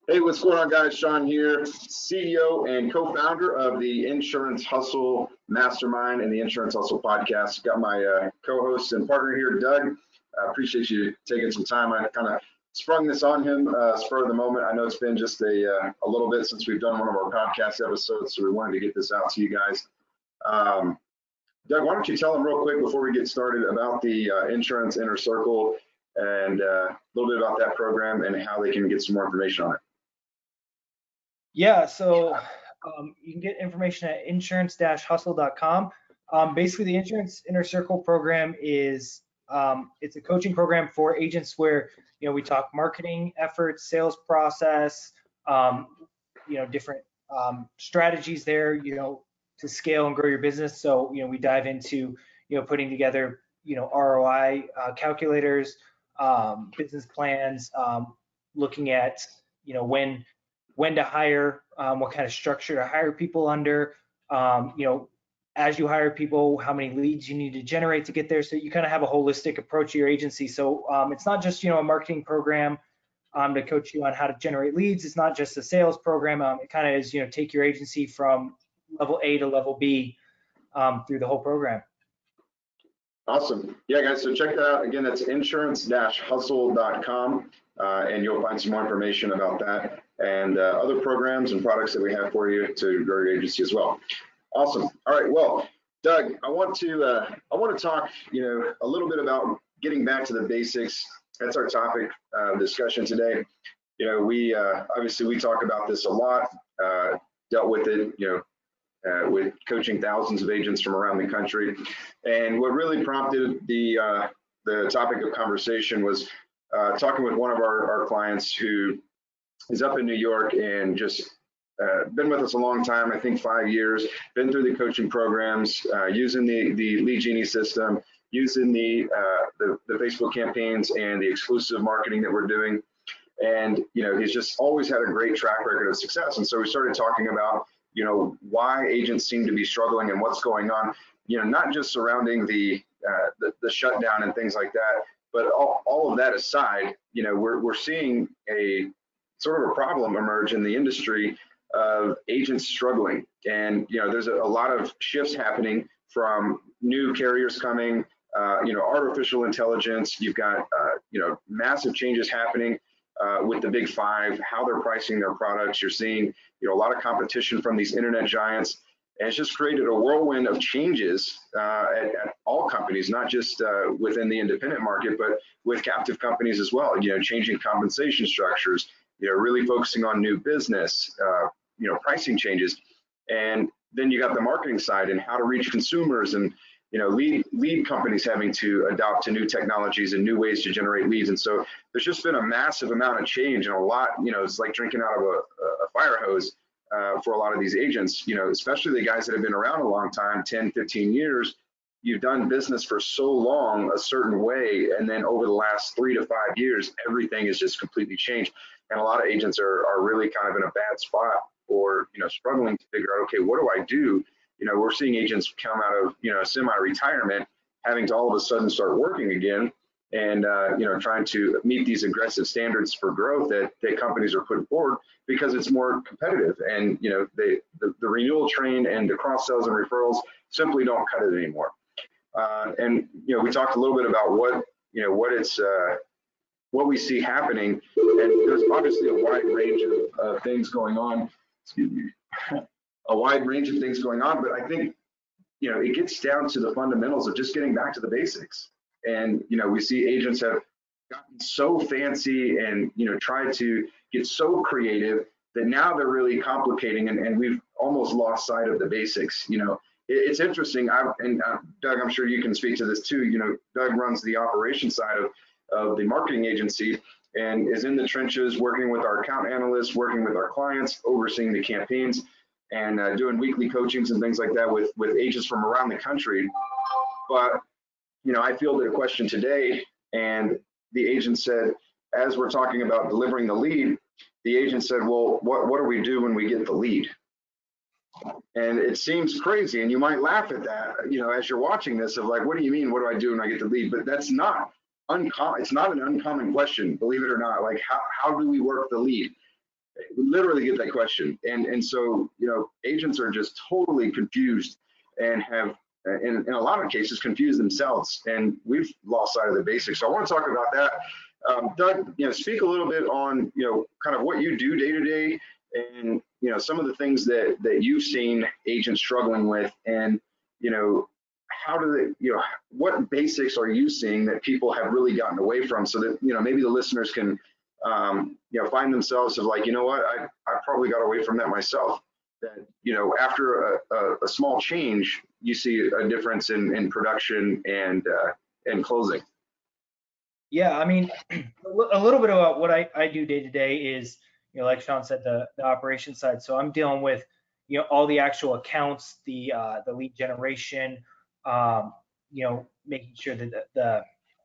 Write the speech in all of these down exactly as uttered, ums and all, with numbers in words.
Hey, what's going on, guys? Sean here, C E O and co-founder of the Insurance Hustle Mastermind and the Insurance Hustle podcast. Got my uh, co-host and partner here, Doug. I appreciate you taking some time. I kind of sprung this on him uh, spur of the moment. I know it's been just a, uh, a little bit since we've done one of our podcast episodes, so we wanted to get this out to you guys. Um, Doug, why don't you tell them real quick before we get started about the uh, Insurance Inner Circle and uh, a little bit about that program and how they can get some more information on it. Yeah, so um, you can get information at insurance dash hustle dot com. Um, basically, the Insurance Inner Circle program is um, it's a coaching program for agents where you know we talk marketing efforts, sales process, um, you know different um, strategies there, you know to scale and grow your business. So you know we dive into you know putting together you know R O I uh, calculators, um, business plans, um, looking at you know when when to hire, um, what kind of structure to hire people under, um, you know, as you hire people, how many leads you need to generate to get there. So you kind of have a holistic approach to your agency. So um, it's not just, you know, a marketing program um, to coach you on how to generate leads. It's not just a sales program. Um, it kind of is, you know, take your agency from level A to level B um, through the whole program. Awesome. Yeah, guys, so check that out. Again, that's insurance dash hustle dot com, uh, and you'll find some more information about that and uh, other programs and products that we have for you to grow your agency as well. Awesome. All right. Well, Doug, I want to uh, I want to talk, you know, a little bit about getting back to the basics. That's our topic uh, discussion today. You know, we uh, obviously we talk about this a lot. Uh, dealt with it, you know, uh, with coaching thousands of agents from around the country. And what really prompted the uh, the topic of conversation was uh, talking with one of our, our clients who is up in New York and just uh, been with us a long time, I think five years, been through the coaching programs, uh, using the, the Lead Genie system, using the, uh, the, the Facebook campaigns and the exclusive marketing that we're doing. And, you know, he's just always had a great track record of success. And so we started talking about, you know, why agents seem to be struggling and what's going on, you know, not just surrounding the, uh, the, the shutdown and things like that, but all, all of that aside, you know, we're, we're seeing a sort of a problem emerge in the industry of agents struggling. And, you know, there's a, a lot of shifts happening from new carriers coming, uh, you know, artificial intelligence. You've got, uh, you know, massive changes happening uh, with the big five, how they're pricing their products. You're seeing, you know, a lot of competition from these internet giants. And it's just created a whirlwind of changes uh, at, at all companies, not just uh, within the independent market, but with captive companies as well, you know, changing compensation structures, you know, really focusing on new business, uh, you know, pricing changes. And then you got the marketing side and how to reach consumers and, you know, lead, lead companies having to adopt to new technologies and new ways to generate leads. And so there's just been a massive amount of change and a lot, you know, it's like drinking out of a, a fire hose uh, for a lot of these agents, you know, especially the guys that have been around a long time, ten, fifteen years. You've done business for so long a certain way, and then over the last three to five years, everything has just completely changed. And a lot of agents are, are really kind of in a bad spot or, you know, struggling to figure out, okay, what do I do? You know, we're seeing agents come out of, you know, semi-retirement, having to all of a sudden start working again and, uh, you know, trying to meet these aggressive standards for growth that, that companies are putting forward because it's more competitive. And, you know, they, the, the renewal train and the cross sells and referrals simply don't cut it anymore. Uh, and, you know, we talked a little bit about what, you know, what it's, uh, what we see happening. And there's obviously a wide range of, of things going on, excuse me, a wide range of things going on. But I think, you know, it gets down to the fundamentals of just getting back to the basics. And, you know, we see agents have gotten so fancy and, you know, tried to get so creative that now they're really complicating and, and we've almost lost sight of the basics, you know. It's interesting, I, and uh, Doug, I'm sure you can speak to this too. You know, Doug runs the operations side of, of the marketing agency and is in the trenches working with our account analysts, working with our clients, overseeing the campaigns and uh, doing weekly coachings and things like that with, with agents from around the country. But, you know, I fielded a question today and the agent said, as we're talking about delivering the lead, the agent said, well, what, what do we do when we get the lead? And it seems crazy, and you might laugh at that, you know, as you're watching this of like, what do you mean, what do I do when I get the lead? But that's not uncommon. It's not an uncommon question, believe it or not. Like, how, how do we work the lead? literally get that question. And, and so, you know, agents are just totally confused and have, in, in a lot of cases, confused themselves. And we've lost sight of the basics. So I want to talk about that. Um, Doug, you know, speak a little bit on, you know, kind of what you do day to day and, you know, some of the things that, that you've seen agents struggling with and, you know, how do they, you know, what basics are you seeing that people have really gotten away from so that, you know, maybe the listeners can, um, you know, find themselves of like, you know what, I, I probably got away from that myself. That, you know, after a, a, a small change, you see a difference in, in production and, uh, and closing. Yeah, I mean, a little bit about what I, I do day to day is, you know, like Sean said, the, the operation side. So I'm dealing with, you know, all the actual accounts, the uh, the lead generation, um, you know, making sure that the the,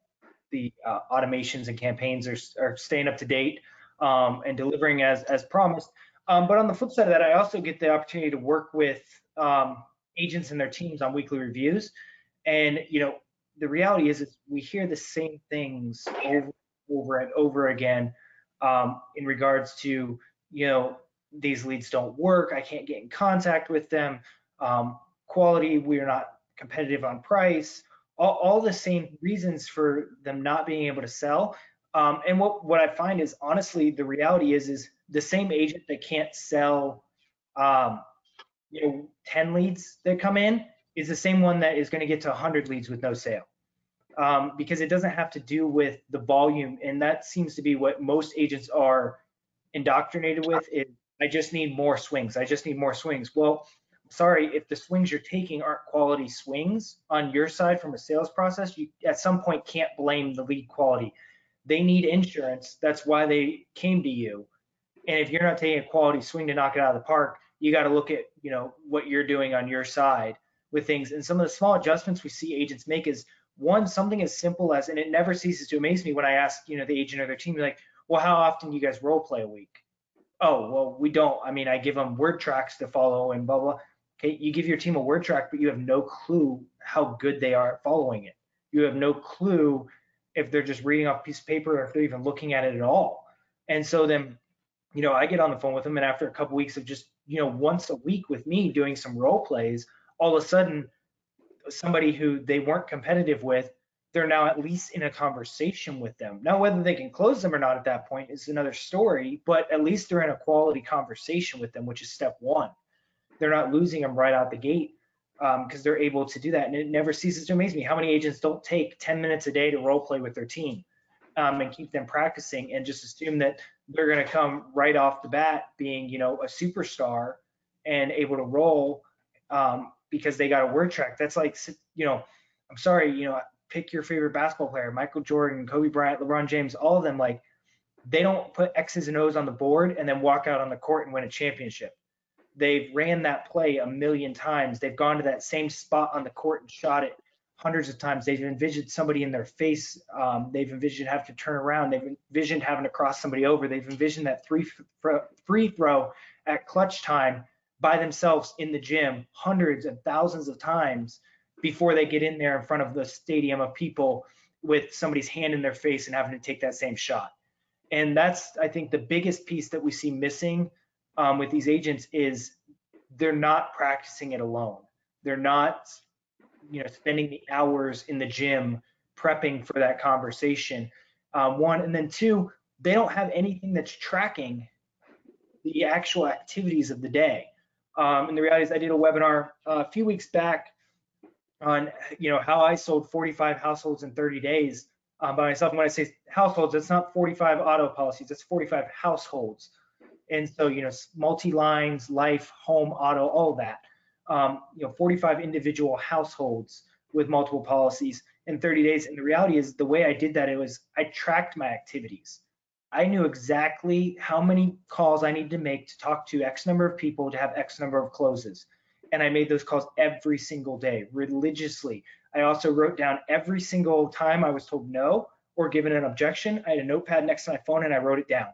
the uh, automations and campaigns are, are staying up to date um, and delivering as as promised. Um, but on the flip side of that, I also get the opportunity to work with um, agents and their teams on weekly reviews. And, you know, the reality is, is we hear the same things over, over and over again um, in regards to, you know, these leads don't work. I can't get in contact with them. Um, quality, we're not competitive on price. All, all the same reasons for them not being able to sell. Um, and what, what I find is, honestly, the reality is, is the same agent that can't sell, um, you know, ten leads that come in is the same one that is going to get to one hundred leads with no sale. Um, because it doesn't have to do with the volume. And that seems to be what most agents are indoctrinated with is, I just need more swings. I just need more swings. Well, sorry, if the swings you're taking aren't quality swings on your side from a sales process, you at some point can't blame the lead quality. They need insurance. That's why they came to you. And if you're not taking a quality swing to knock it out of the park, you got to look at, you know, what you're doing on your side with things. And some of the small adjustments we see agents make is, one, something as simple as, and it never ceases to amaze me when I ask, you know, the agent or their team, like, well, how often do you guys role play a week? Oh, well, we don't. I mean, I give them word tracks to follow and blah, blah. Okay, you give your team a word track, but you have no clue how good they are at following it. You have no clue if they're just reading off a piece of paper or if they're even looking at it at all. And so then, you know, I get on the phone with them, and after a couple weeks of just, you know, once a week with me doing some role plays, all of a sudden, somebody who they weren't competitive with, they're now at least in a conversation with them. Now, whether they can close them or not at that point is another story, but at least they're in a quality conversation with them, which is step one. They're not losing them right out the gate because um, they're able to do that. And it never ceases to amaze me how many agents don't take ten minutes a day to role play with their team um, and keep them practicing and just assume that they're going to come right off the bat being, you know, a superstar and able to roll um, because they got a word track. That's like, you know, I'm sorry, you know, pick your favorite basketball player, Michael Jordan, Kobe Bryant, LeBron James, all of them, like, they don't put X's and O's on the board and then walk out on the court and win a championship. They've ran that play a million times. They've gone to that same spot on the court and shot it hundreds of times. They've envisioned somebody in their face. Um, they've envisioned having to turn around. They've envisioned having to cross somebody over. They've envisioned that three free throw at clutch time by themselves in the gym hundreds and thousands of times before they get in there in front of the stadium of people with somebody's hand in their face and having to take that same shot. And that's, I think, the biggest piece that we see missing um, with these agents is they're not practicing it alone. They're not, you know, spending the hours in the gym prepping for that conversation. Um, one, and then two, they don't have anything that's tracking the actual activities of the day. Um, and the reality is, I did a webinar uh, a few weeks back on, you know, how I sold forty-five households in thirty days um, by myself. And when I say households, it's not forty-five auto policies, it's forty-five households. And so, you know, multi-lines, life, home, auto, all of that. Um, you know, forty-five individual households with multiple policies in thirty days. And the reality is, the way I did that, it was I tracked my activities. I knew exactly how many calls I needed to make to talk to X number of people to have X number of closes. And I made those calls every single day, religiously. I also wrote down every single time I was told no or given an objection. I had a notepad next to my phone and I wrote it down.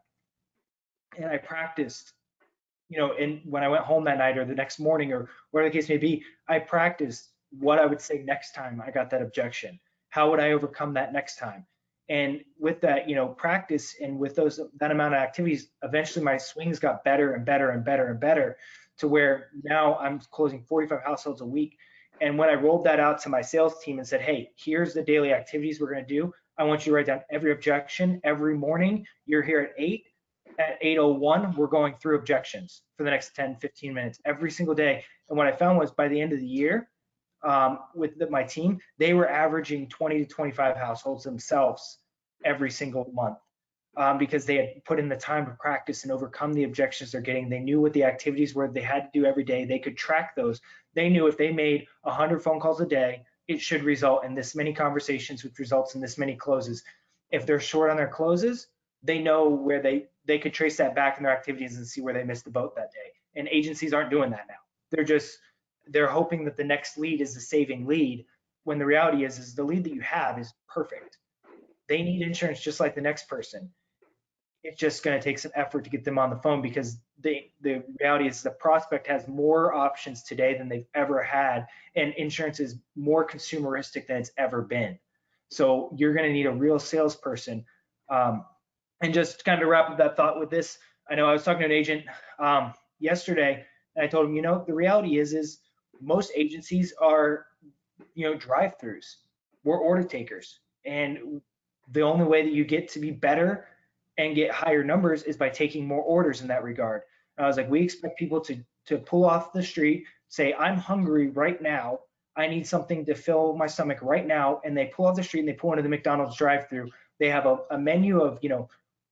And I practiced, you know, and when I went home that night or the next morning or whatever the case may be, I practiced what I would say next time I got that objection. How would I overcome that next time? And with that, you know, practice and with those that amount of activities, eventually my swings got better and better and better and better to where now I'm closing forty-five households a week. And when I rolled that out to my sales team and said, hey, here's the daily activities we're going to do. I want you to write down every objection every morning. You're here at eight. At eight oh one, we're going through objections for the next ten, fifteen minutes every single day. And what I found was by the end of the year, um, with the, my team, they were averaging twenty to twenty-five households themselves every single month, um, because they had put in the time to practice and overcome the objections they're getting. They knew what the activities were they had to do every day. They could track those. They knew if they made one hundred phone calls a day, it should result in this many conversations, which results in this many closes. If they're short on their closes, they know where they, they could trace that back in their activities and see where they missed the boat that day. And agencies aren't doing that now. They're just, they're hoping that the next lead is the saving lead, when the reality is, is the lead that you have is perfect. They need insurance just like the next person. It's just going to take some effort to get them on the phone, because they, the reality is the prospect has more options today than they've ever had, and insurance is more consumeristic than it's ever been. So you're going to need a real salesperson. Um, and just kind of wrap up that thought with this, I know I was talking to an agent um, yesterday, and I told him, you know, the reality is, is most agencies are, you know, drive-throughs. We're order takers, and the only way that you get to be better and get higher numbers is by taking more orders in that regard. And I was like, we expect people to to pull off the street, say, I'm hungry right now. I need something to fill my stomach right now. And they pull off the street and they pull into the McDonald's drive-through. They have a, a menu of, you know,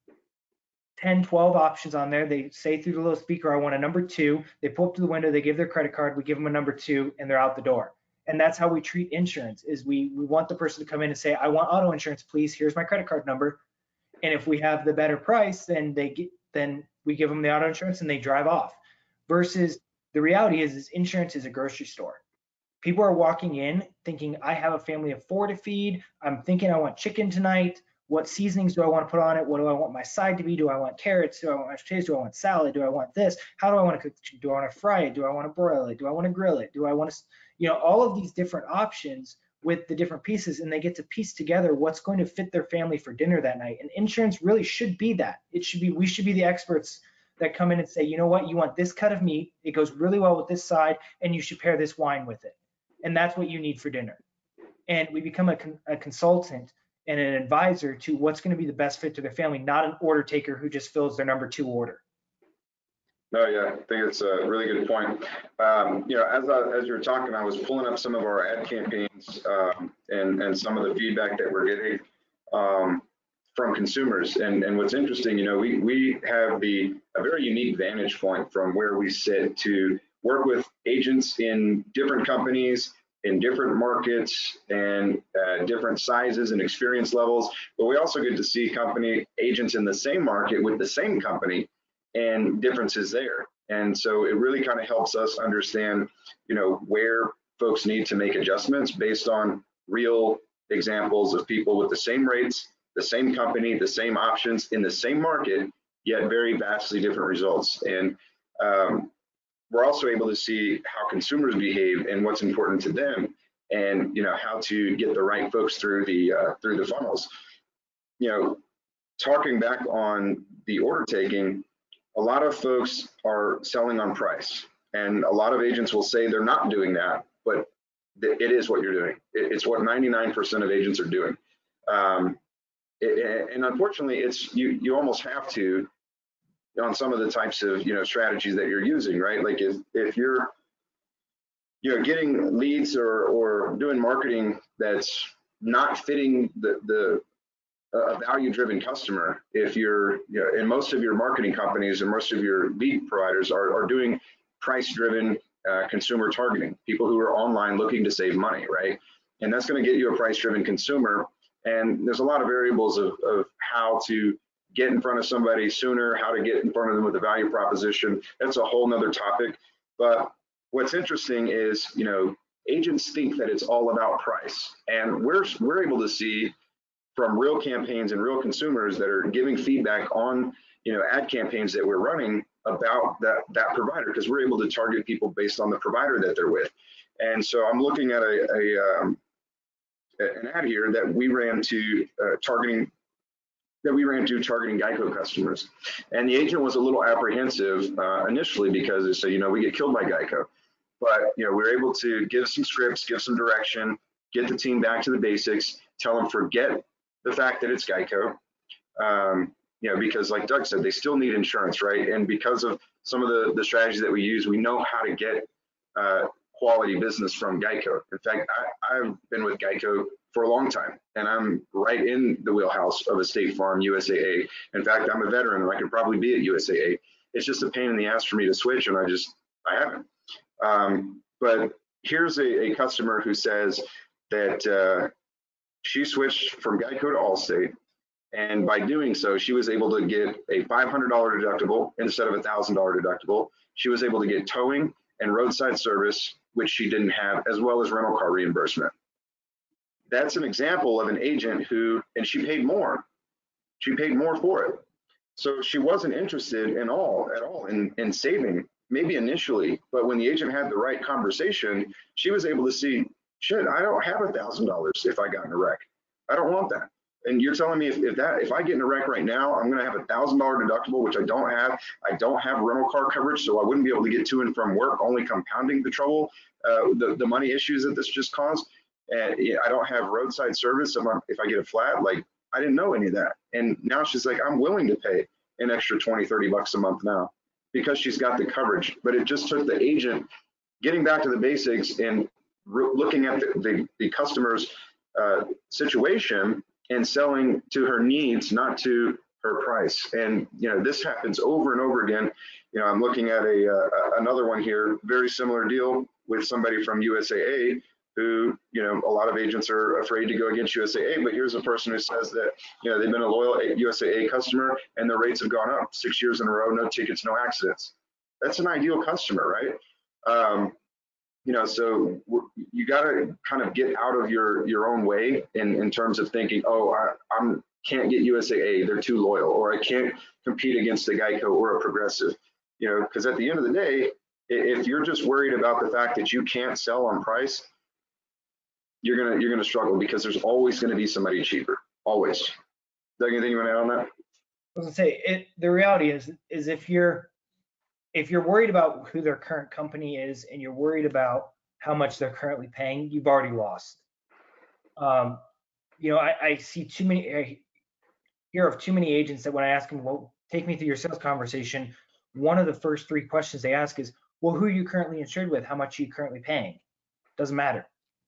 ten, twelve options on there. They say through the little speaker, I want a number two. They pull up to the window, they give their credit card, we give them a number two, and they're out the door. And that's how we treat insurance, is we, we want the person to come in and say, I want auto insurance, please. Here's my credit card number. And if we have the better price, then they get, then we give them the auto insurance and they drive off. Versus the reality is, is insurance is a grocery store. People are walking in thinking, I have a family of four to feed. I'm thinking I want chicken tonight. What seasonings do I want to put on it? What do I want my side to be? Do I want carrots? Do I want mashed potatoes? Do I want salad? Do I want this? How do I want to cook? Do I want to fry it? Do I want to broil it? Do I want to grill it? Do I want to, you know, all of these different options with the different pieces, and they get to piece together what's going to fit their family for dinner that night. And insurance really should be that. It should be, we should be the experts that come in and say, you know what, you want this cut of meat, it goes really well with this side, and you should pair this wine with it. And that's what you need for dinner. And we become a, con- a consultant and an advisor to what's going to be the best fit to their family, not an order taker who just fills their number two order. No, yeah, I think it's a really good point. Um, you know, as I, as you were talking, I was pulling up some of our ad campaigns um, and and some of the feedback that we're getting um, from consumers. And and what's interesting, you know, we we have the a very unique vantage point from where we sit to work with agents in different companies, in different markets, and uh, different sizes and experience levels. But we also get to see company agents in the same market with the same company and differences there. And so it really kind of helps us understand, you know, where folks need to make adjustments based on real examples of people with the same rates, the same company, the same options in the same market, yet very vastly different results. And um, we're also able to see how consumers behave and what's important to them, and, you know, how to get the right folks through the uh, through the funnels. You know, talking back on the order taking, a lot of folks are selling on price, and a lot of agents will say they're not doing that, but it is what you're doing. It's what ninety-nine percent of agents are doing. Um, it, and unfortunately, it's you, you almost have to on some of the types of, you know, strategies that you're using, right? Like if, if you're, you know, getting leads or, or doing marketing that's not fitting the, the a value-driven customer, if you're, you know, and most of your marketing companies and most of your lead providers are, are doing price-driven uh, consumer targeting, people who are online looking to save money, right? And that's going to get you a price-driven consumer. And there's a lot of variables of, of how to get in front of somebody sooner, how to get in front of them with a value proposition. That's a whole nother topic. But what's interesting is, you know, agents think that it's all about price, and we're we're able to see from real campaigns and real consumers that are giving feedback on, you know, ad campaigns that we're running about that that provider, because we're able to target people based on the provider that they're with. And so I'm looking at a, a um, an ad here that we ran to uh, targeting that we ran to targeting Geico customers. And the agent was a little apprehensive uh, initially because they said, you know, we get killed by Geico. But, you know, we were able to give some scripts, give some direction, get the team back to the basics, tell them forget the fact that it's Geico. Um, you know, because like Doug said, they still need insurance, right? And because of some of the, the strategies that we use, we know how to get uh, quality business from Geico. In fact, I, I've been with Geico for a long time, and I'm right in the wheelhouse of a State Farm, U S A A. In fact, I'm a veteran, and I could probably be at U S A A. It's just a pain in the ass for me to switch, and I just, I haven't. Um, but here's a, a customer who says that uh, she switched from Geico to Allstate, and by doing so, she was able to get a five hundred dollar deductible instead of a one thousand dollar deductible. She was able to get towing and roadside service, which she didn't have, as well as rental car reimbursement. That's an example of an agent who, and she paid more. She paid more for it. So she wasn't interested in all, at all in, in saving, maybe initially, but when the agent had the right conversation, she was able to see, shit, I don't have a thousand dollars if I got in a wreck. I don't want that. And you're telling me if, if that if I get in a wreck right now, I'm gonna have a thousand dollar deductible, which I don't have. I don't have rental car coverage, so I wouldn't be able to get to and from work, only compounding the trouble, uh, the, the money issues that this just caused. And I don't have roadside service if, I'm, if I get a flat. Like, I didn't know any of that. And now she's like, I'm willing to pay an extra twenty, thirty bucks a month now because she's got the coverage. But it just took the agent getting back to the basics and looking at the, the, the customer's uh, situation and selling to her needs, not to her price. And, you know, this happens over and over again. You know, I'm looking at a uh, another one here, very similar deal with somebody from U S A A who, you know, a lot of agents are afraid to go against U S A A, but here's a person who says that, you know, they've been a loyal U S A A customer and their rates have gone up six years in a row, no tickets, no accidents. That's an ideal customer, right? Um, you know, so you got to kind of get out of your your own way in, in terms of thinking, oh, I I'm, can't get U S A A, they're too loyal, or I can't compete against a Geico or a Progressive, you know, because at the end of the day, if you're just worried about the fact that you can't sell on price, you're gonna you're gonna struggle because there's always going to be somebody cheaper, always. Is there anything you want to add on that? I was gonna say it. The reality is, is if you're if you're worried about who their current company is and you're worried about how much they're currently paying, you've already lost. Um, you know, I, I see too many. I hear of too many agents that when I ask them, well, take me through your sales conversation, one of the first three questions they ask is, well, who are you currently insured with? How much are you currently paying? Doesn't matter.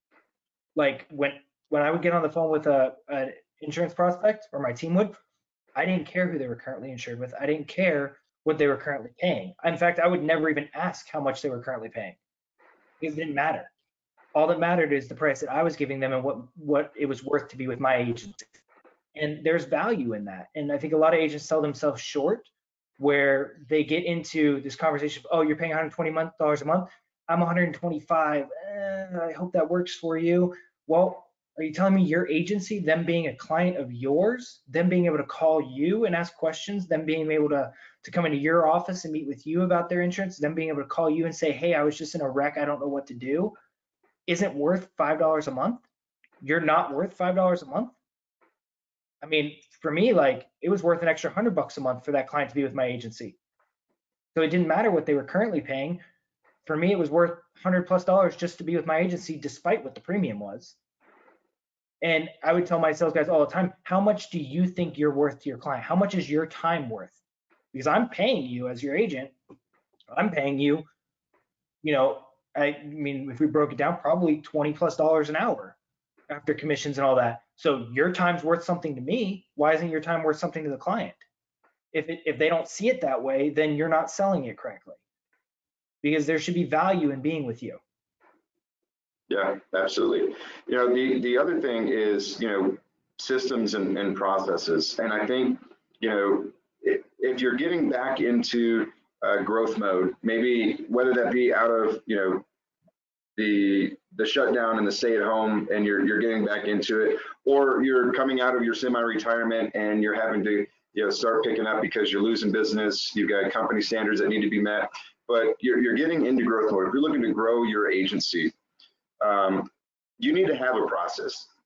Like when when I would get on the phone with a an insurance prospect, or my team would, I didn't care who they were currently insured with. I didn't care what they were currently paying. In fact, I would never even ask how much they were currently paying. It didn't matter. All that mattered is the price that I was giving them and what what it was worth to be with my agency. And there's value in that. And I think a lot of agents sell themselves short, where they get into this conversation of, oh, you're paying one hundred twenty dollars a month. I'm one hundred twenty-five. Eh, I hope that works for you. Well, are you telling me your agency, them being a client of yours, them being able to call you and ask questions, them being able to, to come into your office and meet with you about their insurance, them being able to call you and say, hey, I was just in a wreck, I don't know what to do, isn't worth five dollars a month? You're not worth five dollars a month? I mean, for me, like, it was worth an extra one hundred bucks a month for that client to be with my agency. So it didn't matter what they were currently paying. For me, it was worth one hundred plus dollars just to be with my agency, despite what the premium was. And I would tell my sales guys all the time, how much do you think you're worth to your client? How much is your time worth? Because I'm paying you as your agent. I'm paying you, you know, I mean, if we broke it down, probably twenty plus dollars an hour after commissions and all that. So your time's worth something to me. Why isn't your time worth something to the client? If it, if they don't see it that way, then you're not selling it correctly, because there should be value in being with you. Yeah, absolutely. You know, the, the other thing is, you know, systems and, and processes. And I think, you know, if, if you're getting back into uh, growth mode, maybe whether that be out of, you know, the the shutdown and the stay at home, and you're you're getting back into it, or you're coming out of your semi-retirement and you're having to, you know, start picking up because you're losing business, you've got company standards that need to be met, but you're, you're getting into growth mode. If you're looking to grow your agency, um, you need to have a process.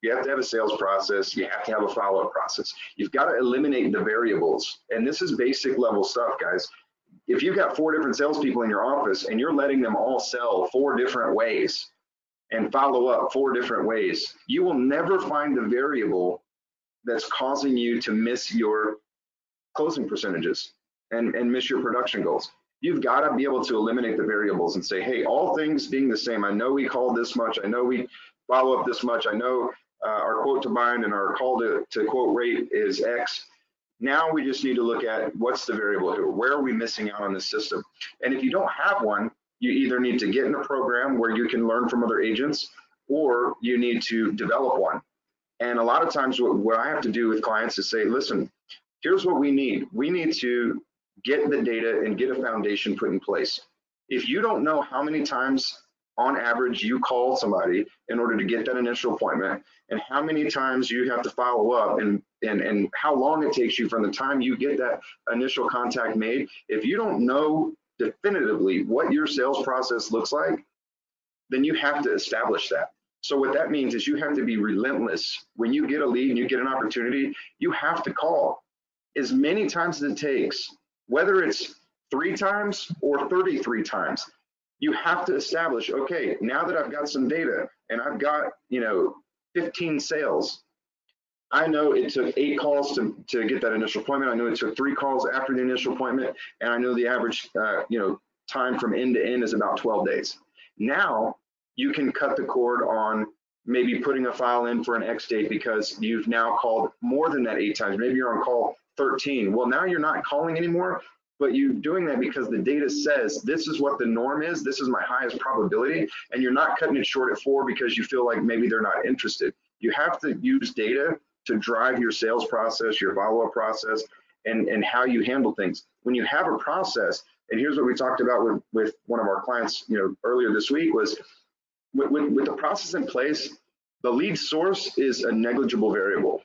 You have to have a sales process. You have to have a follow-up process. You've got to eliminate the variables. And this is basic level stuff, guys. If you've got four different salespeople in your office and you're letting them all sell four different ways and follow up four different ways, you will never find the variable that's causing you to miss your closing percentages and, and miss your production goals. You've got to be able to eliminate the variables and say, hey, all things being the same, I know we called this much, I know we follow up this much, I know uh, our quote to bind and our call to, to quote rate is X. Now we just need to look at what's the variable here. Where are we missing out on this system? And if you don't have one, you either need to get in a program where you can learn from other agents, or you need to develop one. And a lot of times what, what I have to do with clients is say, listen, here's what we need. We need to get the data and get a foundation put in place. If you don't know how many times on average you call somebody in order to get that initial appointment, and how many times you have to follow up, and, and, and how long it takes you from the time you get that initial contact made, if you don't know definitively what your sales process looks like, then you have to establish that. So what that means is you have to be relentless. When you get a lead and you get an opportunity, you have to call as many times as it takes, whether it's three times or thirty-three times. You have to establish, okay, now that I've got some data and I've got, you know, fifteen sales, I know it took eight calls to, to get that initial appointment. I know it took three calls after the initial appointment, and I know the average, uh, you know, time from end to end is about twelve days. Now you can cut the cord on maybe putting a file in for an X date because you've now called more than that eight times. Maybe you're on call thirteen. Well, now you're not calling anymore, but you're doing that because the data says this is what the norm is, this is my highest probability, and you're not cutting it short at four because you feel like maybe they're not interested. You have to use data to drive your sales process, your follow-up process, and, and how you handle things. When you have a process, and here's what we talked about with, with one of our clients, you know, earlier this week, was with, with, with the process in place, the lead source is a negligible variable.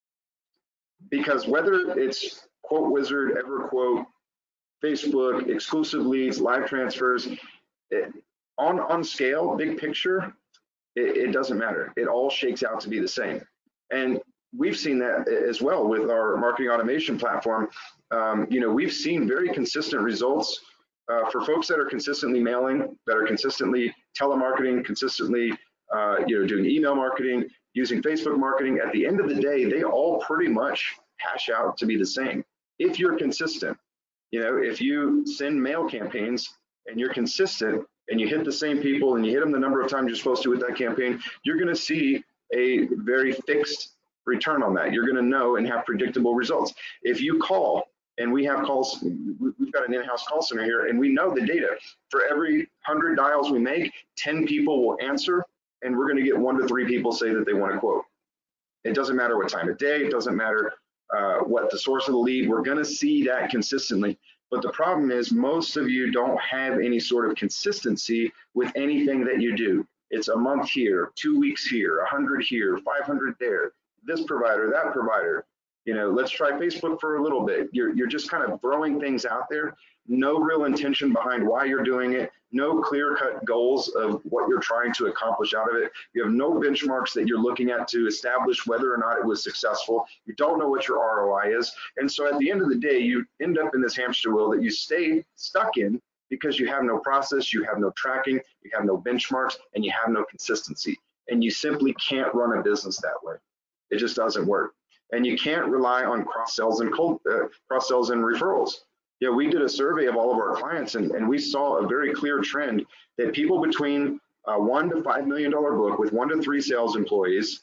Because whether it's Quote Wizard, EverQuote, Facebook, exclusive leads, live transfers, it, on, on scale, big picture, it, it doesn't matter. It all shakes out to be the same. And we've seen that as well with our marketing automation platform. Um, you know, we've seen very consistent results uh, for folks that are consistently mailing, that are consistently telemarketing, consistently, uh, you know, doing email marketing, using Facebook marketing. At the end of the day, they all pretty much hash out to be the same. If you're consistent, you know, if you send mail campaigns and you're consistent and you hit the same people and you hit them the number of times you're supposed to with that campaign, you're going to see a very fixed return on that. You're going to know and have predictable results. If you call, and we have calls, we've got an in-house call center here, and we know the data. For every one hundred dials we make, ten people will answer, and we're going to get one to three people say that they want to quote. It doesn't matter what time of day, it doesn't matter uh, what the source of the lead, we're going to see that consistently. But the problem is most of you don't have any sort of consistency with anything that you do. It's a month here, two weeks here, one hundred here, five hundred there, this provider, that provider. You know, let's try Facebook for a little bit. You're, you're just kind of throwing things out there. No real intention behind why you're doing it. No clear-cut goals of what you're trying to accomplish out of it. You have no benchmarks that you're looking at to establish whether or not it was successful. You don't know what your R O I is. And so at the end of the day, you end up in this hamster wheel that you stay stuck in because you have no process, you have no tracking, you have no benchmarks, and you have no consistency. And you simply can't run a business that way. It just doesn't work. And you can't rely on cross sells and cold, uh, cross sells and referrals. Yeah, we did a survey of all of our clients, and, and we saw a very clear trend that people between a one to five million dollar book with one to three sales employees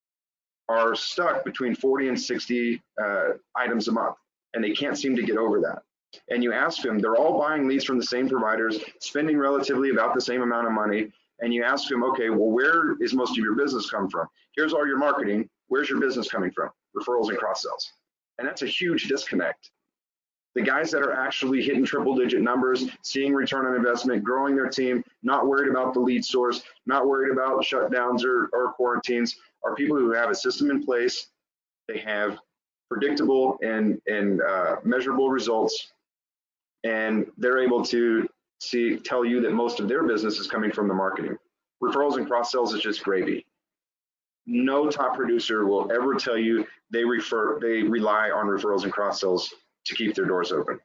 are stuck between forty and sixty uh, items a month, and they can't seem to get over that. And you ask them, they're all buying leads from the same providers, spending relatively about the same amount of money, and you ask them, okay, well, where is most of your business come from? Here's all your marketing. Where's your business coming from? Referrals and cross sells. And that's a huge disconnect. The guys that are actually hitting triple digit numbers, seeing return on investment, growing their team, not worried about the lead source, not worried about shutdowns or, or quarantines, are people who have a system in place. They have predictable and, and uh, measurable results, and they're able to see, tell you that most of their business is coming from the marketing. Referrals and cross sells is just gravy. no top producer will ever tell you they refer, they rely on referrals and cross sells to keep their doors open. Is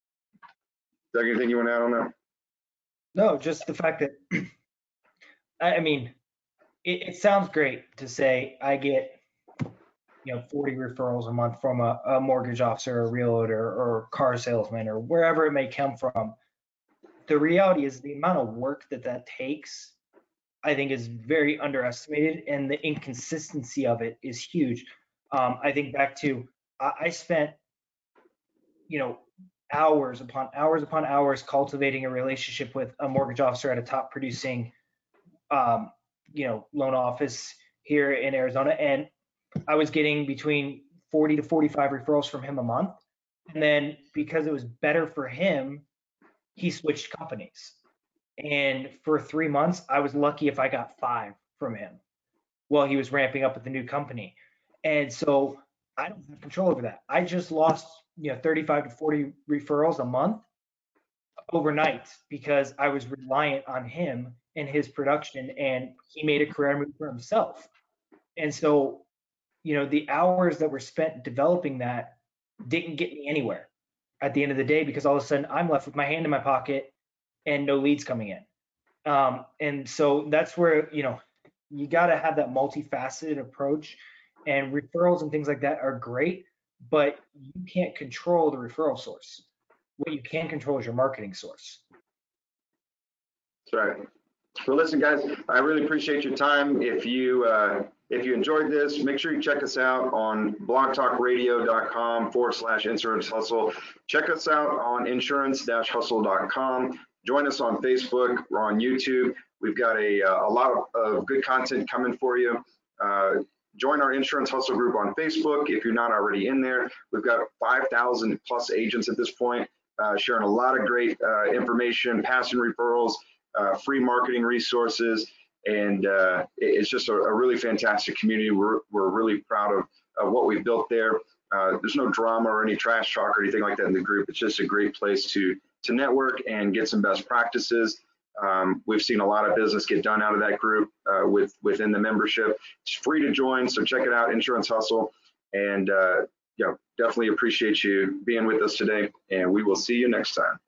there anything you want to add on that? No, just the fact that, I I mean, it, it sounds great to say I get, you know, forty referrals a month from a, a mortgage officer, a realtor, or car salesman, or wherever it may come from. The reality is the amount of work that that takes, I think, is very underestimated, and the inconsistency of it is huge. Um, I think back to, I, I spent, you know, hours upon hours upon hours cultivating a relationship with a mortgage officer at a top producing, um, you know, loan office here in Arizona, and I was getting between forty to forty-five referrals from him a month. And then because it was better for him, he switched companies. And for three months, I was lucky if I got five from him while he was ramping up with the new company. And so I don't have control over that. I just lost, you know, thirty-five to forty referrals a month overnight because I was reliant on him and his production, and he made a career move for himself. And so, you know, the hours that were spent developing that didn't get me anywhere at the end of the day, because all of a sudden I'm left with my hand in my pocket and no leads coming in. Um, and so that's where, you know, you got to have that multifaceted approach, and referrals and things like that are great, but you can't control the referral source. What you can control is your marketing source. That's right. Well, listen, guys, I really appreciate your time. If you uh, if you enjoyed this, make sure you check us out on blogtalkradio.com forward slash insurance hustle. Check us out on insurance dash hustle dot com. Join us on Facebook. We're on YouTube. We've got a, a lot of, of good content coming for you. Uh, join our Insurance Hustle group on Facebook if you're not already in there. We've got five thousand plus agents at this point, uh, sharing a lot of great uh, information, passing referrals, uh, free marketing resources, and uh, it's just a, a really fantastic community. We're, we're really proud of, of what we've built there. Uh, there's no drama or any trash talk or anything like that in the group. It's just a great place to to network and get some best practices. Um, we've seen a lot of business get done out of that group uh, with within the membership. It's free to join, so check it out, Insurance Hustle. And uh, you know, definitely appreciate you being with us today, and we will see you next time.